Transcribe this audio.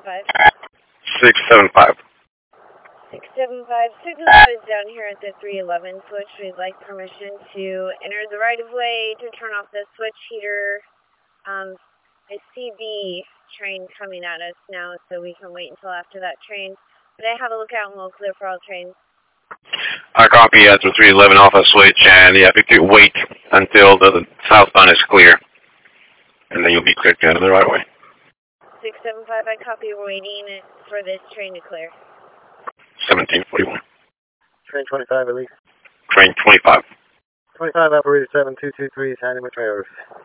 675. 675. 675. Signal is down here at the 311 switch. We'd like permission to enter the right-of-way to turn off the switch heater. I see the train coming at us now, so we can wait until after that train. But I have a lookout and we'll clear for all trains. I copy at the 311 Alpha switch, and yeah, if you could wait until the southbound is clear, and then you'll be cleared to the right way. 675, I copy. We're waiting for this train to clear. 1741. Train 25, release. Train 25. 25, operator 7223 is handing my trailers.